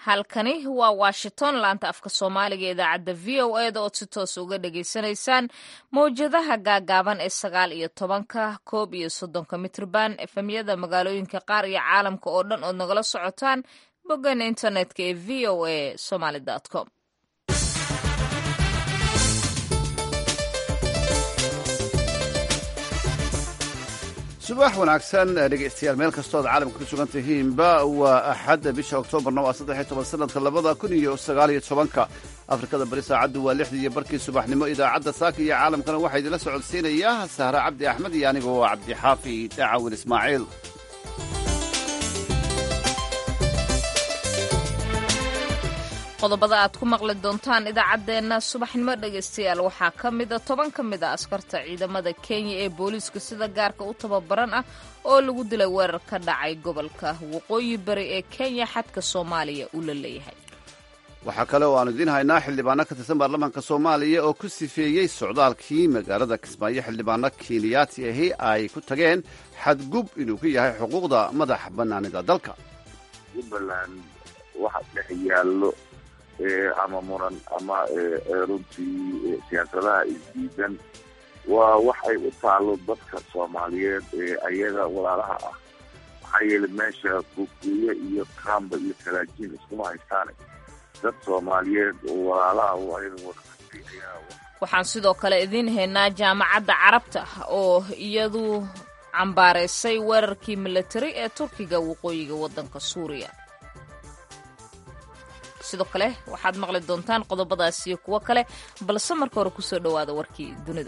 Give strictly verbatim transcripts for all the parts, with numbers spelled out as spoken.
halkani waa washington laanta afka soomaaliga idaacadda v o e da ood si toos uga dhageysanaysaan mawjadaha gaagaaban ee sagaal iyo tobanka koob iyo soddonka mitrban efemyada magaalooyinka qaar iyo caalamka oo dhan ood nagala socotaan boggan internetka ee v o a somaly com. subax wanaagsan dhegeystayaal meel kastood caalamka ku sugan tihiinba waa axadda bisha oktoobarna waa saddex iyo toban sanadka labada kun iyo sagaal iyo tobanka afrikada bari saacaddu waa lixdii iyo barkii subaxnimo idaacadda saaka iyo caalamkana waxaa idinla socodsiinayaa sahra cabdi axmed iyo anigoo cabdixaafi dacawil ismaaciil. qodobada aad ku maqli doontaan idaacaddeenna subaxnimo dhegaystayaal waxaa ka mida toban ka mid a askarta ciidamada kenya ee booliiska sida gaarka u tababaran ah oo lagu dilay weerar ka dhacay gobolka waqooyi bari ee kenya xadka soomaaliya uu la leeyahay. waxaa kale oo aanu idiin haynaa xildhibaano ka tirsan baarlamaanka soomaaliya oo ku sifeeyey socdaalkii magaalada kismaayo xildhibaano kenyaati ahi ay ku tageen xadgub inuu ku yahay xuquuqda madax bannaanida dalka. jubbaland waxa dhex yaallo ama muran ama runtii siyaasadaha isdiidan waa waxay u taalo dadka soomaaliyeed ee ayaga walaalaha ah. maxaa yeelay meesha kukuye iyo kamba iyo talaajiin iskuma haystaane dad soomaaliyeed oo walaalaha waa in waxaan sidoo kale idiin haynaa jaamacadda carabta oo iyadu cambaaraysay weerarkii militari ee turkiga waqooyiga waddanka suuriya. sidoo kale waxaad maqli doontaan qodobadaas iyo kuwo kale balse marka hore kusoo dhowaada warkii dunida.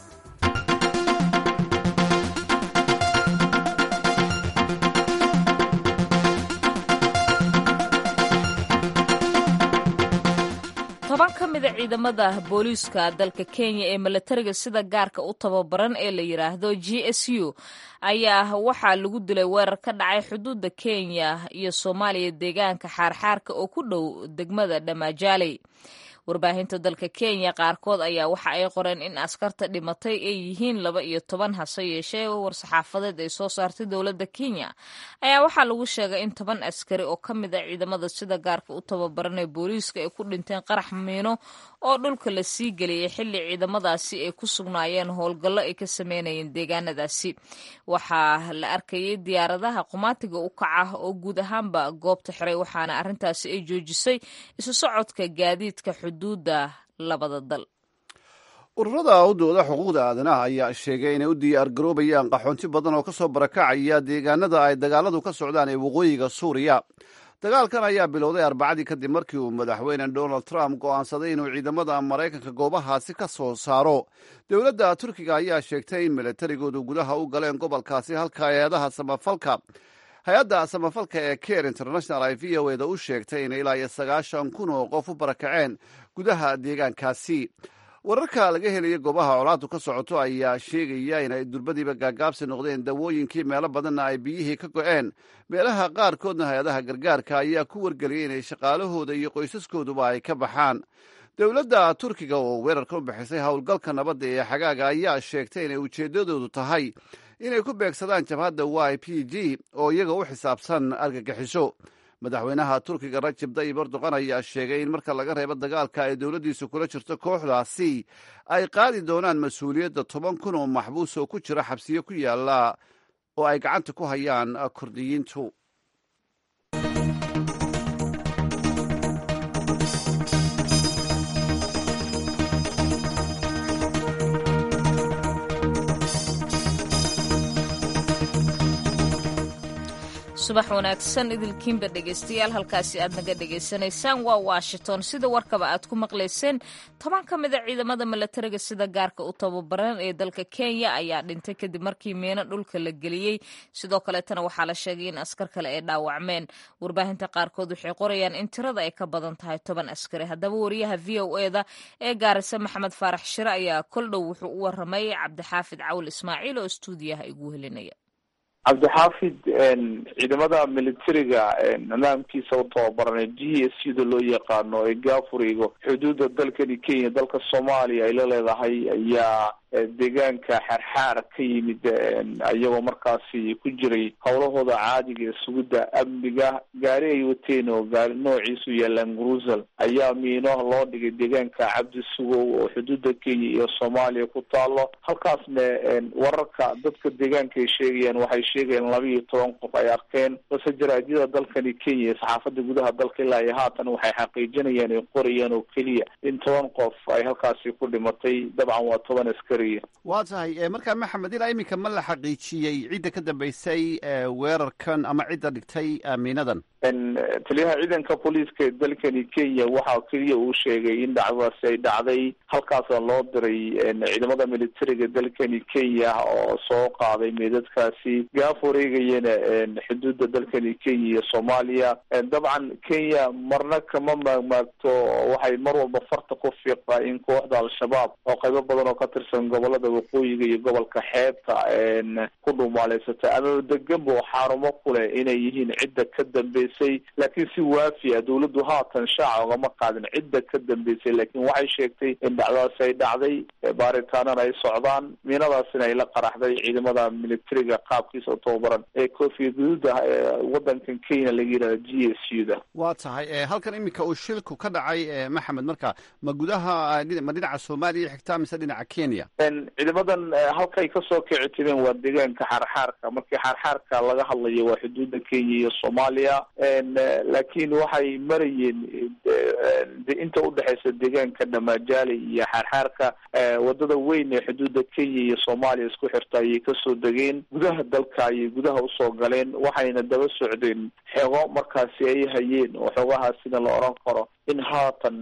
toban ka mida ciidamada booliiska dalka kenya ee milatariga sida gaarka u tababaran ee la yidhaahdo g s u ayaa waxaa lagu dilay weerar ka dhacay xuduudda kenya iyo soomaaliya deegaanka xaarxaarka oo ku dhow degmada dhamaajaley. warbaahinta dalka kenya qaarkood ayaa waxa ay qoreen in askarta dhimatay ay yihiin laba iyo toban hase yeeshee war-saxaafadeed ay soo saartay dowladda kenya ayaa waxaa lagu sheegay in toban askari oo ka mid a ciidamada sida gaarka u tababaran ee booliiska ay ku dhinteen qarax miino oo dhulka la sii geliyay xilli ciidamadaasi ay ku sugnaayeen howlgallo ay ka sameynayeen deegaanadaasi. waxaa la arkayay diyaaradaha qumaatiga u kaca oo guud ahaanba goobta xiray waxaana arrintaasi ay joojisay isu socodka gaadiidka xuduudda labada dal. ururada u dooda xuquuqda aadanaha ayaa sheegay inay u diyaar garoobayaan qaxoonti badan oo ka soo barakacaya deegaanada ay dagaaladu ka socdaan ee waqooyiga suuriya. dagaalkan ayaa bilowday arbacadii kadib markii uu madaxweyne donald trump go'aansaday inuu ciidamada maraykanka goobahaasi ka soo saaro. dowladda turkiga ayaa sheegtay in milatarigoodu gudaha u galeen gobolkaasi halka hay-adaha samafalka hay-adda samafalka ee care international ay v o eda u sheegtay inay ilaa iyo sagaashan kun oo qof u barakaceen gudaha deegaankaasi. wararka laga helaya goobaha colaadu ka socoto ayaa sheegaya inay durbadiiba gaagaabsi noqdeen dawooyinkii meelo badanna ay biyihii ka go'een. meelaha qaarkoodna hay-adaha gargaarka ayaa ku wargeliyay inay shaqaalahooda iyo qoysaskooduba ay ka baxaan. dowladda turkiga oo weerarka u bixisay howlgalka nabadda ee xagaaga ayaa sheegtay inay ujeeddadoodu tahay inay ku beegsadaan jabhadda y p g oo iyaga u xisaabsan argagixiso. madaxweynaha turkiga rajab tayyib erdogan ayaa sheegay in marka laga reebo dagaalka ay dowladdiisu kula jirto kooxdaasi ay qaadi doonaan mas-uuliyadda toban kun oo maxbuus oo ku jira xabsiyo ku yaala oo ay gacanta ku hayaan kurdiyiintu. subax wanaagsan idilkiinba dhegaystayaal halkaasi aad naga dhegaysanaysaan waa washington. sida warkaba aad ku maqlayseen toban ka mid a ciidamada milatariga sida gaarka u tababaran ee dalka kenya ayaa dhintay kadib markii miino dhulka la geliyey. sidoo kaleetana waxaa la sheegay in askar kale ay dhaawacmeen. warbaahinta qaarkood waxay qorayaan in tirada ay ka badan tahay toban askari. haddaba wariyaha v o eda ee gaarisa maxamed faarax shire ayaa kol dhow wuxuu u waramayay cabdixaafid cawil ismaaciil oo stuudiyaha igu helinaya. cabdixaafid ciidamada militariga nidaamkiisa u tababaran g s u da loo yaqaano ee gaafuriga xuduudda dalkani kenya dalka soomaaliya ay la leedahay ayaa deegaanka xarxaar ka yimid iyagoo markaasi ku jiray howlahooda caadiga ee sugidda amniga. gaari ay wateen oo gaari noociisu yaalaan grusel ayaa miino loo dhigay deegaanka cabdi sugow oo xuduudda kenya iyo soomaaliya ku taalo. halkaasna wararka dadka deegaanka ay sheegayaan waxay sheegayaan laba iyo toban qof ay arkeen, balse jaraadyada dalkani kenya ee saxaafada gudaha dalka ilaa iyo haatan waxay xaqiijinayaan ay qorayaan oo keliya in toban qof ay halkaasi ku dhimatay. dabcan waa toban askariya. waa tahay markaa maxamed, ilaa iminka ma la xaqiijiyey cidda ka dambeysay weerarkan ama cidda dhigtay miinadan? taliyaha ciidanka booliiska ee dalkani kenya waxaa keliya uu sheegay in dhacdadaasi ay dhacday. halkaasa loo diray ciidamada militariga dalkani kenya oo soo qaaday meedadkaasi gaaf wareegayana xuduudda dalkani kenya iyo soomaaliya. dabcan kenya marna kama maagmaagto, waxay mar walba farta ku fiiqdaa in kooxda al-shabaab oo qaybo badan oo ka tirsan gobolada waqooyiga iyo gobolka xeebta ku dhuumaaleysata ama deganba xaarumo kuleh inay yihiin cidda ka dambeysay. laakiin si waafiya dawladdu haatan shaaca ogama qaadin cidda ka dambeysay, laakiin waxay sheegtay in dhacdadaasi ay dhacday, baaritaanana ay socdaan, miinadaasina ay la qaraxday ciidamada militariga qaabkiisa u tababaran ee koofiya guduuda wadankan kenya laga yihahda g s u da. waa tahay halkan iminka uu shilku ka dhacay maxamed, marka ma gudaha ma dhinaca soomaaliya xigtaa mise dhinaca kenya? ciidamadan halkay kasoo kici tireen waa deegaanka xarxaarka. markii xarxaarka laga hadlayo waa xuduudda kenya iyo soomaaliya, laakiin waxay marayeen inta udhexeysa deegaanka dhamajaali iyo xarxaarka wadada weyn ee xuduudda kenya iyo soomaaliya isku xirta ayay kasoo degeen. gudaha dalka ayay gudaha usoo galeen, waxayna daba socdeen xego markaasi ay hayeen oo xogahaasina la oran karo in haatan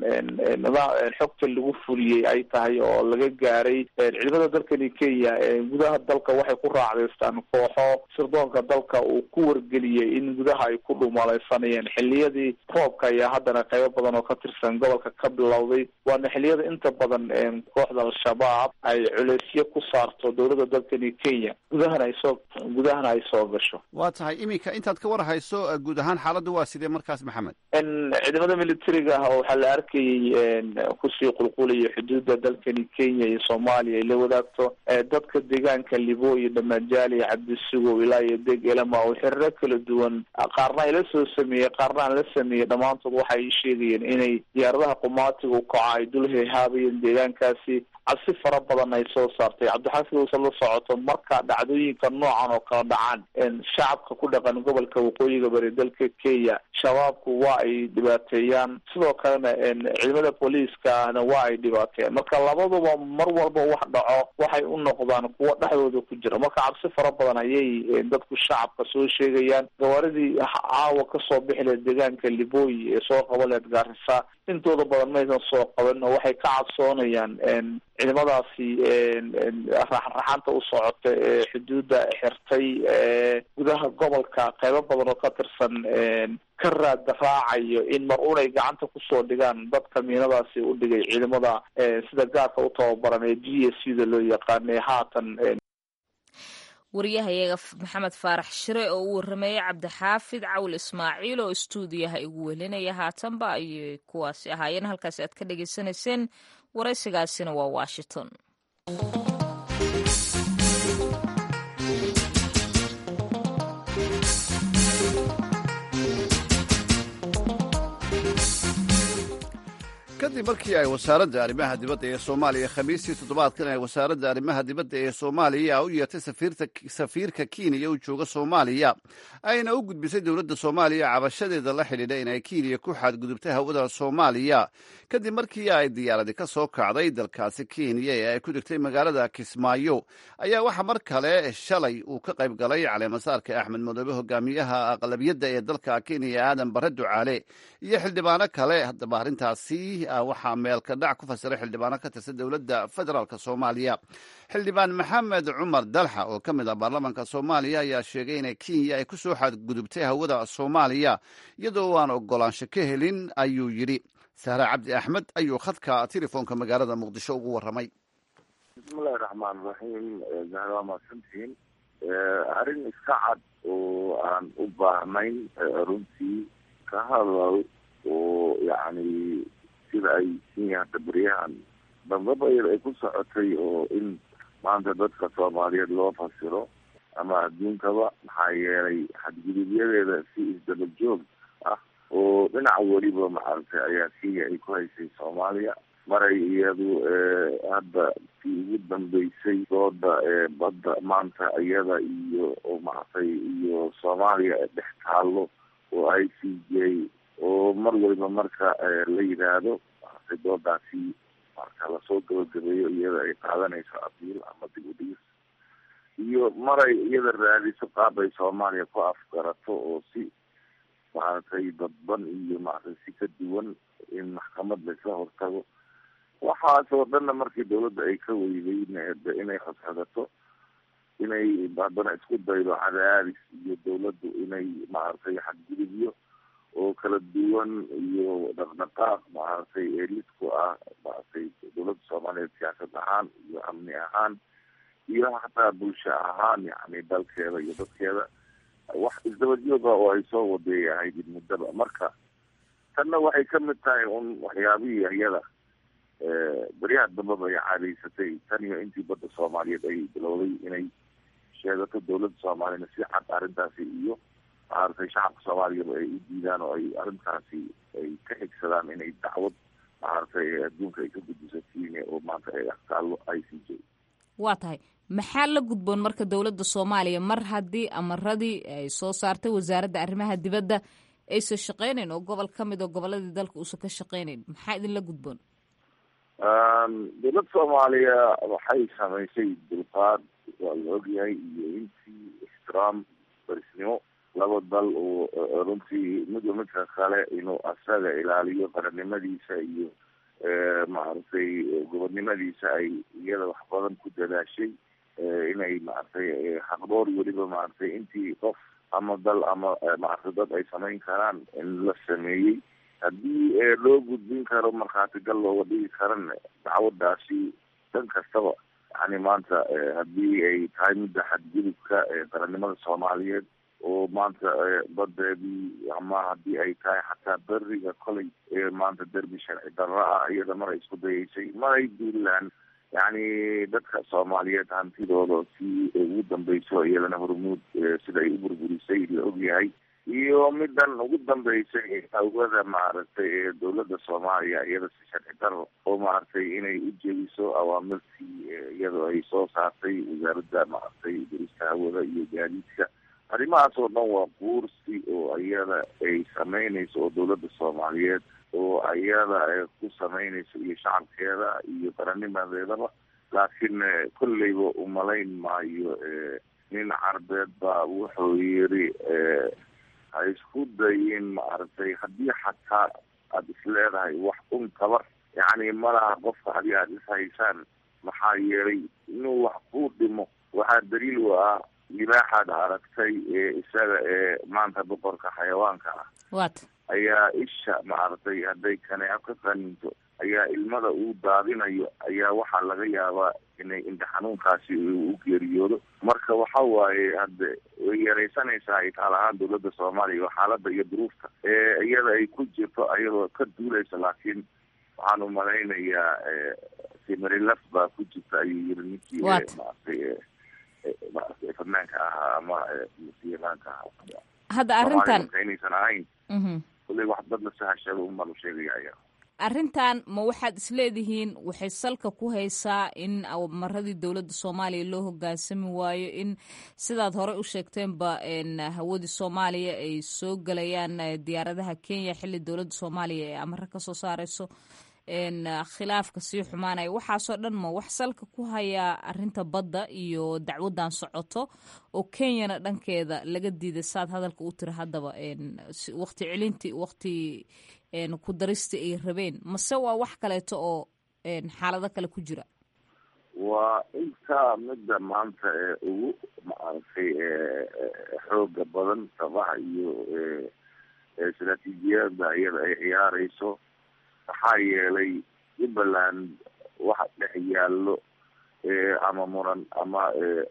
xogta lagu fuliyey ay tahay oo laga gaaray. ciidamada dalkani kenya gudaha dalka waxay ku raacdaystaan kooxo sirdoonka dalka uu ku wargeliyey in gudaha ay ku dhuumalaysanayeen. xiliyadii roobka ayaa haddana qaybo badan oo ka tirsan gobolka ka bilowday, waana xiliyada inta badan kooxda al-shabaab ay culeysyo ku saarto dowladda dalkani kenya gudahana ay soo gudahana ay soo gasho. waa tahay iminka intaad ka war hayso guud ahaan xaaladda waa sidee markaas maxamed? ciidamada militariga waxaa la arkayay kusii qulqulaya xuduudda dalkani kenya iyo soomaaliya ay la wadaagto. dadka deegaanka libooyo dhamajaali cabdisugow ilaa iyo deg elama oo xiriro kala duwan qaarna ay la soo sameeyey qaarna aan la sameeyey, dhammaantood waxay sheegayeen inay diyaaradaha qumaatiga u kaca ay dul heehaabayeen deegaankaasi. cabsi fara badan ay soo saartay. cabdixaafid uusa la socoto marka dhacdooyinka noocan oo kala dhacaan shacabka ku dhaqan gobolka waqooyiga bari dalka kenya shabaabku waa ay dhibaateeyaan, sidoo kalena ciidamada booliiskana waa ay dhibaateeyaan. marka labaduba mar walba wax dhaco waxay u noqdaan kuwo dhexdooda ku jira. marka cabsi fara badan ayay dadku shacabka soo sheegayaan. gawaaridii caawa kasoo bixi lahayd deegaanka libooyi ee soo qaban lahayd gaarisa intooda badan maysan soo qaban oo waxay ka cabsoonayaan ciidamadaasi raxraxanta u socota ee xuduudda xirtay gudaha gobolka qaybo badan oo ka tirsan ka raad raacayo in mar unay gacanta kusoo dhigaan dadka miinadaasi u dhigay ciidamada sida gaarka u tababaran ee g s u da loo yaqaana haatan. wariyahayaga maxamed faarax shire oo u warameeyey cabdixaafid cawl ismaaciil oo istuudiyaha igu welinaya haatanba ayay kuwaasi ahaayeen. halkaasi aad ka dhegaysanayseen waraysigaasina waa washington. kadib markii ay wasaaradda arrimaha dibadda ee soomaaliya khamiistii toddobaadkan ay wasaaradda arrimaha dibadda ee soomaaliya u yeertay safiirka kenya u jooga soomaaliya ayna u gudbisay dowladda soomaaliya cabashadeeda la xidhiidha in ay kenya ku xadgudubtay hawada soomaaliya kadib markii ay diyaaradi ka soo kacday dalkaasi kenya ee ay ku degtay magaalada kismaayo ayaa waxaa mar kale shalay uu ka qayb galay caleemasaarka axmed madoobe hogaamiyaha aqlabiyadda ee dalka kenya aadan bare ducaale iyo xildhibaano kale. haddaba arrintaasi waxaa meelka dhac ku fasiray xildhibaano ka tirsan dowladda federaalk soomaaliya. xildhibaan maxamed cumar dalxa oo ka mid ah baarlamaanka soomaaliya ayaa sheegay in kenya ay ku soo xadgudubtay hawada soomaaliya iyadoo aan ogolaansho ka helin ayuu yidhi. sahre cabdi axmed ayuu khadka telefoonka magaalada muqdisho ugu warramay. bismillahi raxmaan raxiim. zahra waa mahadsantihiin. arrin iska cad oo aan u baahnayn runtii ka hadal oo yacni sida ay kenya hadda beryahan dambaba ay ku socotay oo in maanta dadka soomaaliyeed loo fasiro ama adduunkaba, maxaa yeelay xadgudubyadeeda si isdaba joog ah oo dhinac weliba maaragtay ayaa kenya ay ku haysay soomaaliya. maray iyadu hadda kii ugu dambeysay dooda badda maanta iyada iyo maaragtay iyo soomaaliya dhex taalo oo I C J oo mar waliba marka la yidhaahdo maaragtay doodaasi marka lasoo gabagabeeyo iyada ay qaadanayso abiil ama dib u dhigis, iyo maray iyada raadiso qaab ay soomaaliya ku afgarato oo si maaragtay dadban iyo maaragtay si ka duwan in maxkamad laysla hortago. waxaasoo dhanna markii dawladda ay ka weydeyn inay xodxodato, inay haddana isku daydo cadaadis iyo dawladdu inay maaragtay xadgudubyo oo kala duwan iyo dhaqdhaqaaq maaragtay ee lid ku ah maaragtay dawladda soomaaliyeed siyaasad ahaan iyo amni ahaan iyo xataa bulsho ahaan, yani dalkeeda iyo dadkeeda wax isdaba jooga oo ay soo wadeeyahayd muddaba. marka tanna waxay ka mid tahay un waxyaabihii iyada beryaha dambaba ay caadaysatay tan iyo intii badda soomaaliyeed ay bilowday inay sheegato dawladda soomaaliyana si cad arrintaasi iyo maaragtay shacabka soomaaliyaba ay u diidaan oo ay arrintaasi ay ka xigsadaan inay dacwad maaragtay adduunka ay ka gudbiso kenya oo maanta ay aqtaalo I C J. waa tahay maxaa la gudboon marka dawladda soomaaliya mar haddii amaradii ay soo saartay wasaaradda arrimaha dibadda aysan shaqeynayn oo gobol ka mid oo goboladii dalka uusan ka shaqeynayn, maxaa idinla gudboon? dawladda soomaaliya waxay samaysay dulqaad, waa la ogyahay, iyo intii ixtiraam barisnimo laba dal oo runtii midba midka kale inuu asaga ilaaliyo qarannimadiisa iyo maaragtay gobodnimadiisa ay iyada wax badan ku dadaashay, inay maaragtay xaqdoor weliba maaragtay intii qof ama dal ama maaragtay dad ay samayn karaan in la sameeyey. haddii loo gudbin karo markhaatigal looga dhigi karana dacwadaasi dhan kastaba, yani maanta haddii ay tahay midda xadgudubka qarannimada soomaaliyeed oo maanta badeedii, ama haddii ay tahay xataa beriga kolay maanta derbi sharci darra ah iyada mar ay isku dayaysay, maray duulaan yani dadka soomaaliyeed hantidooda si ugu dambeyso iyadana hormuud sida ay u burburisay la ogyahay, iyo midan ugu dambeysay awada maaragtay dawladda soomaaliya iyada si sharci daro oo maaragtay inay u jeediso awaamirtii iyadoo ay soo saartay wasaaradda maaragtay durista hawada iyo gaadiidka. arrimahaas oo dhan waa guursi oo iyada ay samaynayso oo dawladda soomaaliyeed oo iyada ku samaynayso iyo shacabkeeda iyo qarannimadeedaba, laakiin kolleyba umalayn maayo nin carbeed baa wuxuu yiri ha isku dayin maaragtay haddii xataa aada isleedahay wax un tabar, yani malaha qofka haddii aada ishaysaan, maxaa yeelay inuu wax kuu dhimo waxaa daliil u ah libaaxaad aragtay ee isaga ee maanta boqorka xayawaanka ah wat ayaa isha maaragtay hadday kaneeco ka qaninto ayaa ilmada uu daadinayo ayaa waxaa laga yaabaa inay indha xanuunkaasi u geeriyoodo. marka waxa waaye hadde way yaraysanaysaa itaal ahaan dawladda soomaaliya oo xaaladda iyo duruufta ee iyada ay ku jirto ayadoo ka duulaysa, laakiin waxaan umalaynayaa simarilaf baa ku jirta ayuu yiri ninkii maaragtay fanaanka ahaa ama musiiqaanka ahaa. hadda arrintan inaysan ahayn kulley wax dad la sahashado un baan u sheegaya. arrintan ma waxaad isleedihiin waxay salka ku haysaa in maradii dowladda soomaaliya loo hogaansami waayo, in sidaad horey u sheegteenba hawadii soomaaliya ay soo gelayaan diyaaradaha Kenya xilli dowladda soomaaliya ee amara ka soo saarayso, khilaafka sii xumaanaya, waxaasoo dhan ma wax salka ku hayaa arrinta badda iyo dacwadan socoto oo Kenyana dhankeeda laga diiday saad hadalka u tiri haddaba waqti celintii waqti ku darista ay rabeen, mase waa wax kaleeto oo xaalado kale ku jira? waa inta midda maanta ee ugu maaragtay xooga badan sabaha iyo istaraatiijiyada iyada ay ciyaarayso. maxaa yeelay Jubbaland waxa dhex yaallo ama muran ama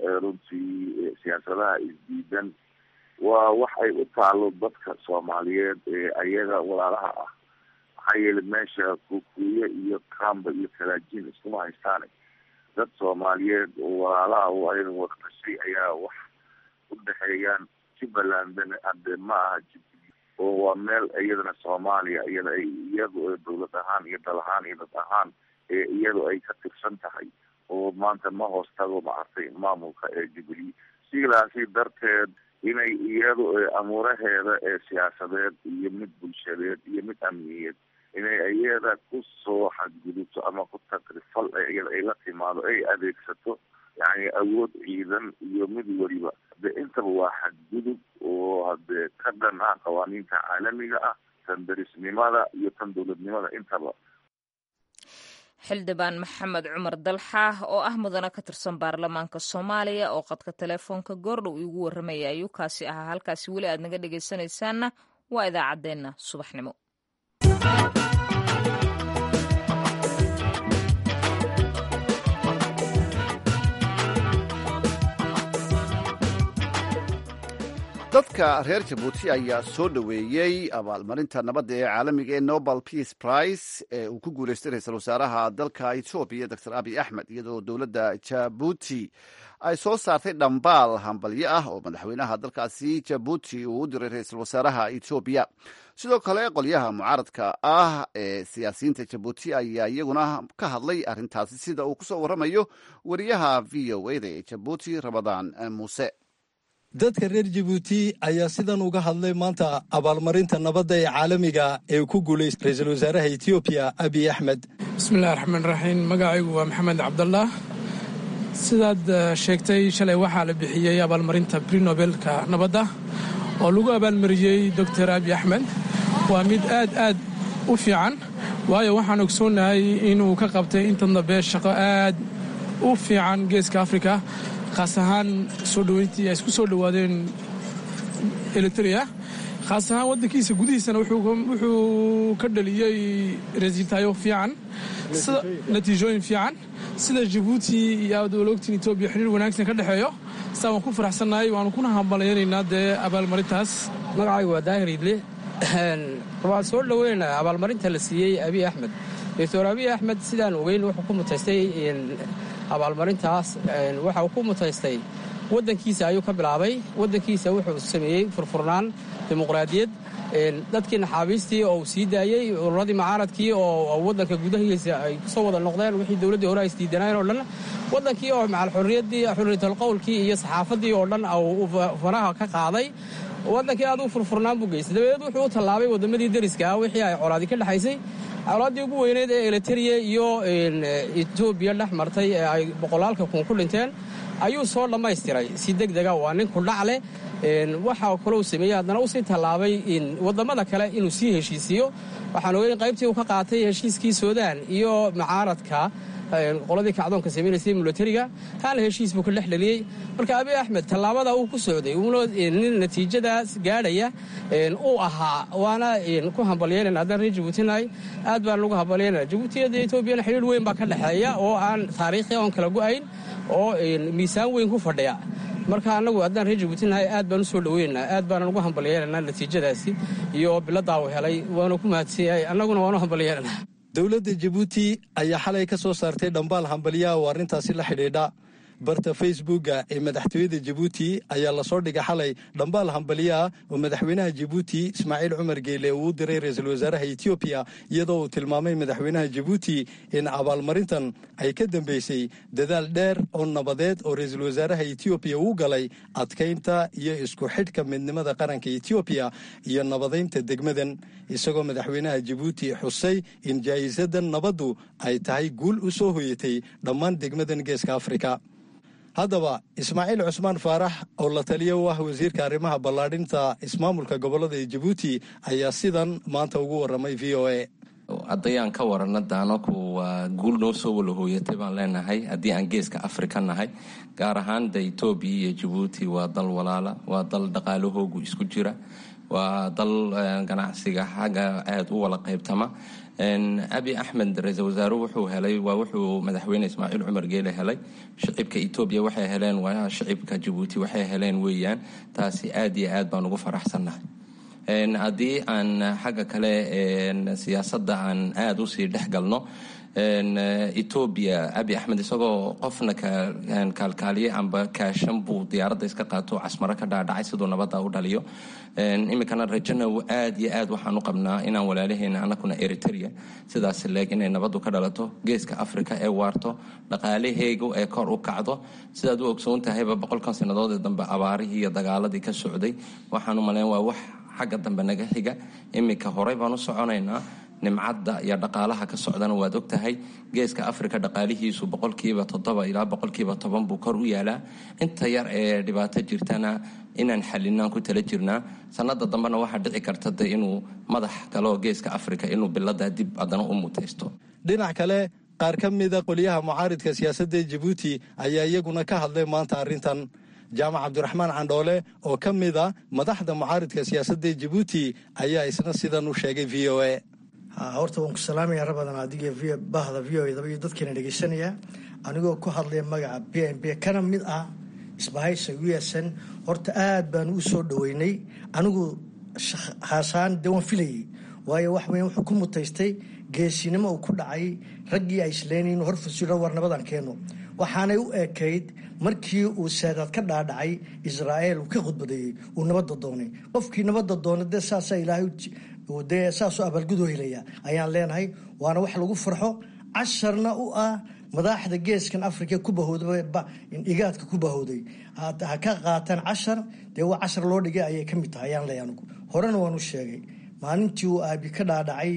runtii siyaasadaha isdiidan waa wax ay u taalo dadka Soomaaliyeed ee ayaga walaalaha ah. maxaa yeelay meesha Kukuye iyo Kamba iyo Karaajin iskuma haystaan, dad soomaaliyeed oo walaalaha oo ayaga wada dhashay ayaa wax u dhexeeyaan. jubbalandna hadde ma aha jubilee oo waa meel iyadana soomaaliya iyada ay iyadu dawlad ahaan iyo dal ahaan iyo dad ahaan ee iyadu ay ka tirsan tahay oo maanta ma hoos tago maartay maamulka ee jubilee. sidaasi darteed inay iyadu amuuraheeda ee siyaasadeed iyo mid bulshadeed iyo mid amniyeed inay iyada ku soo xadgudubto ama ku takrifal iyada ay la timaado ay adeegsato yani awood ciidan iyo mid weliba de intaba waa xadgudub oo hade ka dhan ah qawaaniinta caalamiga ah, tan darisnimada iyo tan dowladnimada intaba. xildhibaan maxamed cumar dalxa oo ah mudane ka tirsan baarlamaanka soomaaliya oo qadka telefoonka goordhow iigu warramaya ayuu kaasi ahaa. halkaasi weli aad naga dhegaysanaysaanna waa idaacaddeenna subaxnimo. dadka reer jabuuti ayaa soo dhoweeyey abaalmarinta nabadda ee caalamiga ee nobel peace prize ee uu ku guulaystay ra-iisul wasaaraha dalka etoobiya doctor abiy axmed, iyadoo dowladda jabuuti ay soo saartay dhambaal hambalyo ah oo madaxweynaha dalkaasi jabuuti uu u diray ra-iisul wasaaraha etoobiya. sidoo kale qolyaha mucaaradka ah ee siyaasiyiinta jabuuti ayaa iyaguna ka hadlay arrintaasi, sida uu kusoo warramayo wariyaha v o a da ee jabuuti ramadaan muuse. dadka reer jabuuti ayaa sidan uga hadlay maanta abaalmarinta nabadda ee caalamiga ee ku guulaystay ra-iisul wasaaraha etoobiya abiy axmed. bismillahi raxmaan raxiim. magacaygu waa maxamed cabdallah. sidaad sheegtay shalay waxaa la bixiyey abaalmarinta bri nobelka nabadda oo lagu abaalmariyey doctor abiy axmed. waa mid aad aad u fiican, waayo waxaan ogsoonahay inuu ka qabtay intan dambe shaqo aad u fiican geeska afrika, khaas ahaan soo dhoweyntii ay isku soo dhowaadeen eritrea. khaas ahaan waddankiisa gudihiisana wuxuu ka dhaliyey resultaayo fiican, natiijooyin fiican, sida jabuuti iyo aad ula ogtiin etoobiya xiriir wanaagsan ka dhexeeyo. saa waan ku faraxsannahay, waanu kuna hambalaynaynaa dee abaalmarintaas. magacaygu waa daahir idle. waan soo dhoweynaynaa abaalmarinta la siiyey abiy axmed. doctor abiy axmed sidaan ogeyn wuxuu ku mutaystay abaalmarintaas. waxa uu ku mutaystay waddankiisa ayuu ka bilaabay. waddankiisa wuxuu sameeyey furfurnaan, dimuqraadiyad, dadkii naxaabiistii oo uu sii daayey, ururadii mucaaradkii oo waddanka gudahiisa ay kusoo wada noqdeen wixii dowladdii hore ay isdiidanayeen oo dhan. waddankii oo macal xurriyaddii xurriyatalqowlkii iyo saxaafaddii oo dhan uu faraha ka qaaday. waddankii aad u furfurnaan buu geystay. dabadeed wuxuu u tallaabay waddamadii deriska ah wixii ay colaadii ka dhexaysay. colaadii ugu weyneed ee eritrea iyo etoobiya dhex martay ee ay boqolaalka kun ku dhinteen ayuu soo dhammaystiray si deg dega. waa nin kudhac leh. waxaa kalou sameeyey haddana u sii tallaabay waddamada kale inuu sii heshiisiiyo. waxaan ogeyn qaybtii uu ka qaatay heshiiskii suudaan iyo mucaaradka qoladii kacdoonka samaynaysay milatariga, taana heshiis buu ka dhex dhaliyey. marka abiy axmed tallaabada uu ku socday nin natiijadaas gaadhaya uu ahaa, waana ku hambalyeynana haddaan reer jabuutinahay aad baan lagu hambalyeynana. jabuutiyada etoobiyana xidhiir weyn baa ka dhexeeya oo aan taariikhi oon kala go'ayn oo miisaan weyn ku fadhiya. marka annagu haddaan reer jabuutinahay aad baan u soo dhoweynaynaa, aad baana ugu hambalyeynanaa natiijadaasi iyo biladaa uu helay. waanu ku mahadsiiyay, annaguna waanu hambalyeynanaa. dowladda jabuuti ayaa xalay ka soo saartay dhambaal hambalyaha oo arrintaasi la xidhiidha. barta facebooka ee madaxtooyada jabuuti ayaa lasoo dhigay xalay dhambaal hambalyaha oo madaxweynaha jabuuti ismaaciil cumar geele uu u diray ra-iisul wasaaraha etoobiya, iyadoo uu tilmaamay madaxweynaha jabuuti in abaalmarintan ay ka dambeysay dadaal dheer oo nabadeed oo ra-iisul wasaaraha etoobiya uu galay adkaynta iyo isku xidhka midnimada qaranka etoobiya iyo nabadaynta degmadan, isagoo madaxweynaha jabuuti xusay in jaa'isadan nabaddu ay tahay guul u soo hoyatay dhammaan degmadan geeska afrika. haddaba ismaaciil cusmaan faarax oo la taliya u ah wasiirka arrimaha ballaadhinta ismaamulka gobollada ee jabuuti ayaa sidan maanta ugu warramay v o a. haddayaan ka waranna daanaku waa guul noo soo wala hooyatay baan leenahay haddii aan geeska afrika nahay, gaar ahaan da etoobiya iyo jabuuti waa dal walaala, waa dal dhaqaalahoogu isku jira, waa dal ganacsiga xagga aada u wala qaybtama. abiy axmed ra-iisul wasaare wuxuu helay waa wuxuu madaxweyne ismaaciil cumar geele helay. shicibka etoobiya waxay heleen waa shicibka jabuuti waxay heleen weeyaan. taasi aad iyo aad baan ugu faraxsannahay. haddii aan xagga kale siyaasadda aan aada usii dhex galno, etoobiya abi axmed isagoo qofna kaalkaaliyey amba kaashan buu diyaaradda iska qaato casmaro ka dhaadhacay siduu nabadda u dhaliyo iminkana rajana aad iyo aad waxaan u qabnaa inaan walaalaheena anakuna eritrea sidaas leeg inay nabaddu ka dhalato geeska africa ee waarto dhaqaalaheegu ee kor u kacdo sidaad u ogsoon tahayba boqolkan sannadood ee dambe abaarihii iyo dagaaladii ka socday waxaan u malayn waa wax xagga dambe naga xiga iminka horey baan u soconaynaa nimcadda iyo dhaqaalaha ka socdana waad og tahay geeska africa dhaqaalihiisu boqolkiiba toddoba ilaa boqolkiiba toban buu kor u yaalaa inta yar ee dhibaato jirtana inaan xalinaan ku tala jirnaa sanada dambena waxaa dhici karta de inuu madax kaleo geeska africa inuu bilada dib haddana u mutaysto. dhinac kale qaar ka mida qoliyaha mucaaridka siyaasadda jabuuti ayaa iyaguna ka hadlay maanta arrintan. jaamac cabdiraxmaan candhoole oo ka mida madaxda mucaaridka siyaasadda jabuuti ayaa isna sidan u sheegay v o a. horta waan ku salaamaya rabadan adiga bahda v o daba iyo dadkiina dhegeysanaya anigoo ku hadlaya magaca b n b kana mid ah isbahaysa u s n horta aad baan u soo dhaweynay anigu haasaan de waan filayay waayo wax weyn wuxuu ku mutaystay geesinimo uu ku dhacay raggii ay isleynayeen hor fasiilo war nabadan keeno waxaanay u eekayd markii uu saadaad ka dhaadhacay israa'eel uu ka khudbadeeyey uu nabadda doonay qofkii nabadda doonay dee saasaa ilaahay dee saasoo abaalgudoo helaya ayaan leenahay waana wax lagu farxo casharna u ah madaxda geeskan africa ku bahowda igaadka ku bahowday ha ka qaataan cashar dee waa cashar loo dhigay ayay ka mid tahay ayaan leeyahay anigu horena waan u sheegay maalintii uu aabi ka dhaadhacay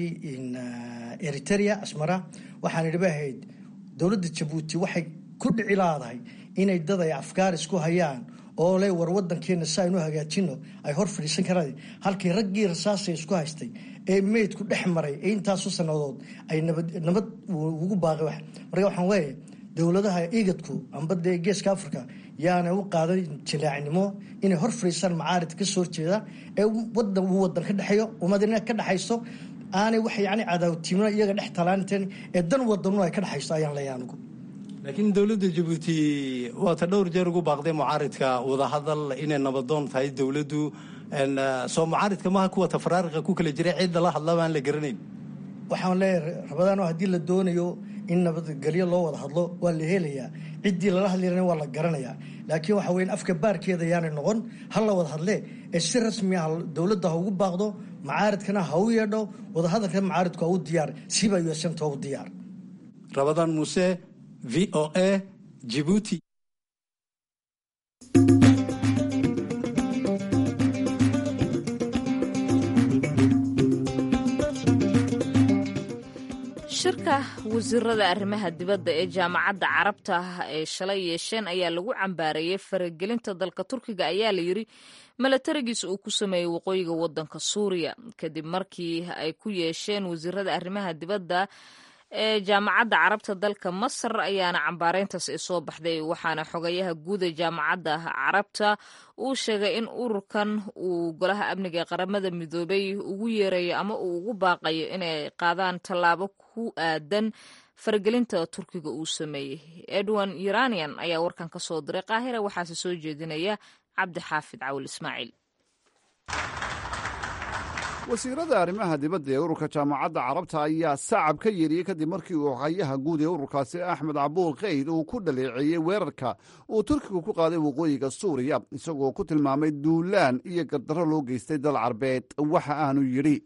eritrea asmara waxaan idhi bahayd dowladda jabuuti waxay ku dhici laadahay inay dad ay afkaar isku hayaan oo le war wadankeena si aynu hagaajino ay hor fadhiisan karaan halkii raggii rasaasay isku haystay ee meydku dhex maray ee intaasoo sannadood ay nabad nabad ugu baaqay wax marka waxaan leeyahay dowladaha igadku amba dee geeska africa yaana u qaadan jilaacnimo inay hor fadhiisaan macaaridka ka soo horjeeda ee wadan uu wadan ka dhexeeyo umadina ka dhexayso aanay wax yacni cadaawtimina iyaga dhex talaaninteen ee dan wadanu ay ka dhexayso ayaan leeyahay anigu. laakiin dowladda jabuuti waata dhowr jeer ugu baaqday mucaaridka wadahadal inay nabadoon tahay dowladdu soo mucaaridka maaha kuwa tafaraariqa ku kala jiray cidda la hadlaba aan la garanayn. waxaan leeyahay rabadaano haddii la doonayo in nabadgelyo loo wada hadlo waa la helayaa ciddii lala hadlayana waa la garanayaa laakiin waxa weyn afka baarkeeda yaanay noqon ha la wada hadlee ee si rasmi ah dowladda ha ugu baaqdo mucaaridkana ha u yeedho wadahadalka mucaaridku ha u diyaar siba u s n ta u diyaar. rabadaan muuse v o a Djibouti. shirka wasiirada arrimaha dibadda ee jaamacadda carabta ay shalay yeesheen ayaa lagu cambaareeyey faragelinta dalka turkiga ayaa la yidhi milatarigiisa uu ku sameeyey waqooyiga waddanka suuriya kadib markii ay ku yeesheen wasiirada arrimaha dibadda ee jaamacadda carabta dalka masar ayaana cambaareyntaas ay soo baxday waxaana xogayaha guud ee jaamacadda carabta uu sheegay in ururkan uu golaha amniga ee qaramada midoobay ugu yeerayo ama uu ugu baaqayo inay qaadaan tallaabo ku aadan faragelinta turkiga uu sameeyey. edwin iranian ayaa warkan ka soo diray qaahira waxaase soo jeedinaya cabdixaafid cawil ismaaciil. wasiirada arrimaha dibadda ee ururka jaamacadda carabta ayaa sacab ka yeeriyey kadib markii uu xogayaha guud ee ururkaasi axmed cabuul kayd uu ku dhaleeceeyey weerarka uu turkigu ku qaaday waqooyiga suuriya isagoo ku tilmaamay duulaan iyo gardarro loo geystay dal carbeed. waxa aanu yidhi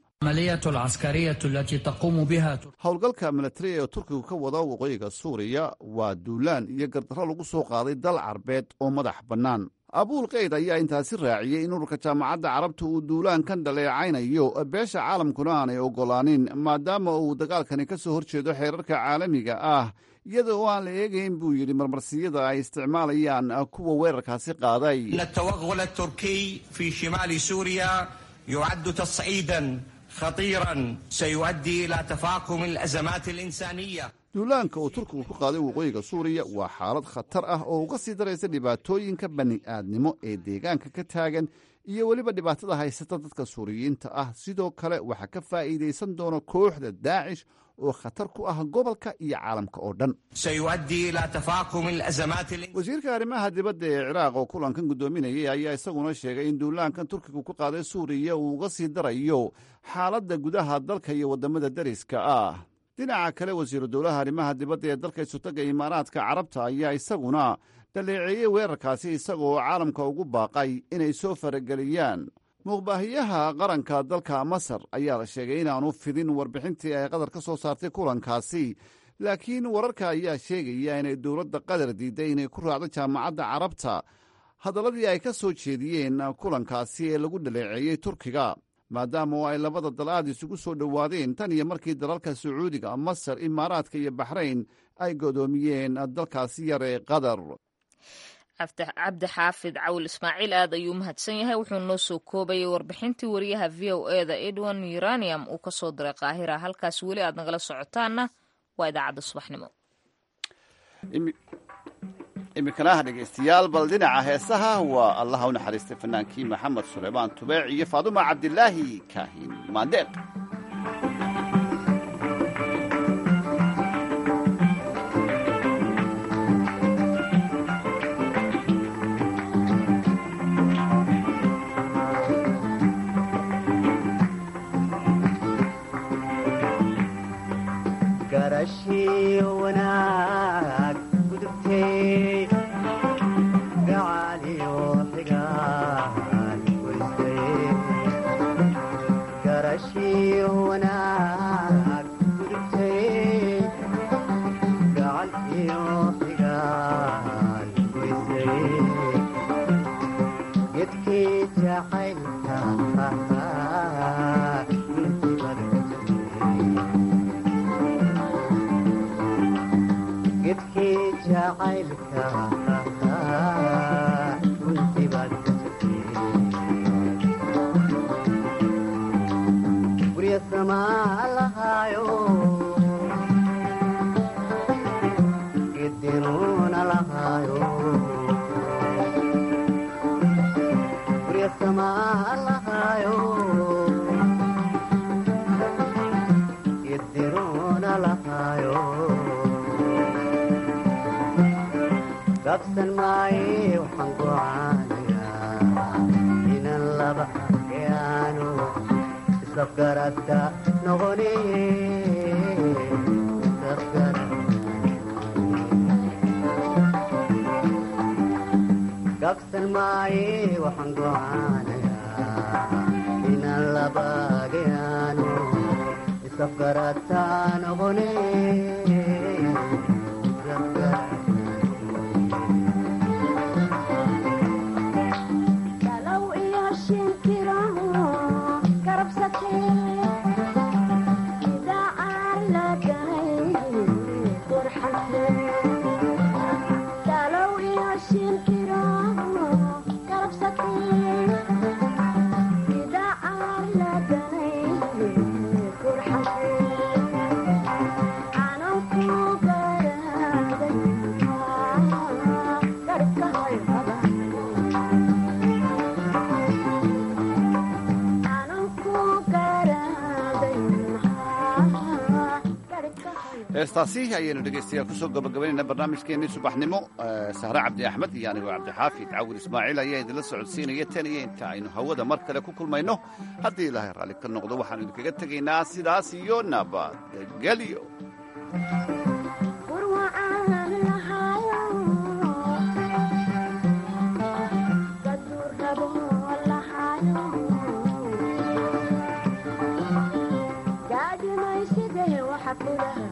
howlgalka milatari ee turkigu ka wada waqooyiga suuriya waa duulaan iyo gardarro lagu soo qaaday dal carbeed oo madax bannaan. abuul kayd ayaa intaasi raaciyey in ururka jaamacadda carabta uu duulaankan dhaleecaynayo beesha caalamkuna aanay oggolaanin maadaama uu dagaalkani ka soo horjeedo xeerarka caalamiga ah iyada oo aan la eegayn buu yidhi marmarsiyada ay isticmaalayaan kuwa weerarkaasi qaaday. التوغل التركي في شمال سوريا يعد تصعيدا خطيرا سيؤدي إلى تفاقم الأزمات الإنسانية. duulaanka uu turkigu ku qaaday waqooyiga suuriya waa xaalad khatar ah oo uga sii daraysa dhibaatooyinka bani'aadnimo ee deegaanka ka taagan iyo weliba dhibaatada haysata dadka suuriyiinta ah. sidoo kale waxaa ka faa'iidaysan doona kooxda daacish oo khatar ku ah gobolka iyo caalamka oo dhan. wasiirka arrimaha dibadda ee ciraaq oo kulankan guddoominayay ayaa isaguna sheegay in duulaankan turkigu ku qaaday suuriya uu uga sii darayo xaaladda gudaha dalka iyo waddamada dariska ah. dhinaca kale wasiiru dowlaha arrimaha dibadda ee dalka isutaga imaaraadka carabta ayaa isaguna dhaleeceeyey weerarkaasi isagoo caalamka ugu baaqay inay soo farageliyaan. muuqbaahiyaha qaranka dalka masar ayaa la sheegay inaanu fidin warbixintii ay qatar ka soo saartay kulankaasi, laakiin wararka ayaa sheegaya inay dowladda qatar diiday inay ku raacdo jaamacadda carabta hadalladii ay ka soo jeediyeen kulankaasi ee lagu dhaleeceeyey turkiga, maadaama oo ay labada dal aad isugu soo dhowaadeen tan iyo markii dalalka sacuudiga, masar, imaaraadka iyo baxrayn ay godoomiyeen dalkaasi yar ee qatar. cabdi xaafid cawil ismaaciil aad ayuu mahadsan yahay. wuxuu noo soo koobayay warbixintii wariyaha v o e da edwin uranium uu ka soo diray qaahira. halkaas weli aad nagala socotaanna waa idaacadda subaxnimo. iminkanaha dhegaystayaal bal dhinaca heesaha waa allaha u naxariistay fanaankii maxamed suleymaan tubeec iyo faaduma cabdilaahi kaahin maandeeq. heestaasi ayaynu dhegaystayaal kusoo gabagabaynayna barnaamijkeennii subaxnimo. sahre cabdi axmed iyo anigoo cabdixaafid cawil ismaaciil ayaa idinla socodsiinaya tan iyo inta aynu hawada mar kale ku kulmayno. haddii ilaahay raalli ka noqdo waxaanu idinkaga tegaynaa sidaas iyo nabadgelyo. Happy